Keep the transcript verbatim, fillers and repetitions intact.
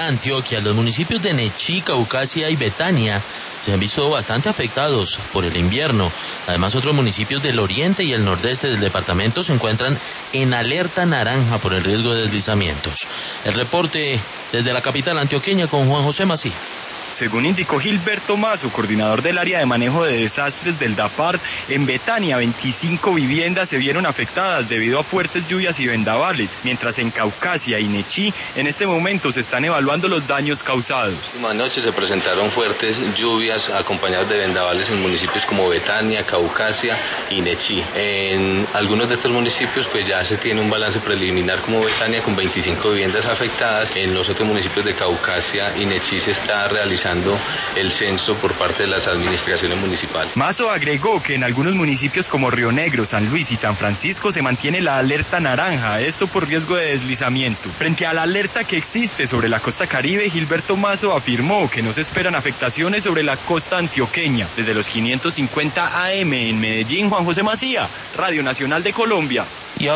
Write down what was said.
Antioquia, los municipios de Nechí, Caucasia y Betania se han visto bastante afectados por el invierno. Además, otros municipios del oriente y el nordeste del departamento se encuentran en alerta naranja por el riesgo de deslizamientos. El reporte desde la capital antioqueña con Juan José Macía. Según indicó Gilberto Mazo, coordinador del área de manejo de desastres del DAPARD, en Betania veinticinco viviendas se vieron afectadas debido a fuertes lluvias y vendavales, mientras en Caucasia y Nechí en este momento se están evaluando los daños causados. Anoche se presentaron fuertes lluvias acompañadas de vendavales en municipios como Betania, Caucasia y Nechí. En algunos de estos municipios pues ya se tiene un balance preliminar como Betania con veinticinco viviendas afectadas. En los otros municipios de Caucasia y Nechí se está realizando el censo por parte de las administraciones municipales. Mazo agregó que en algunos municipios como Río Negro, San Luis y San Francisco se mantiene la alerta naranja, esto por riesgo de deslizamiento. Frente a la alerta que existe sobre la costa caribe, Gilberto Mazo afirmó que no se esperan afectaciones sobre la costa antioqueña. Desde los quinientos cincuenta A M en Medellín, Juan José Macía, Radio Nacional de Colombia.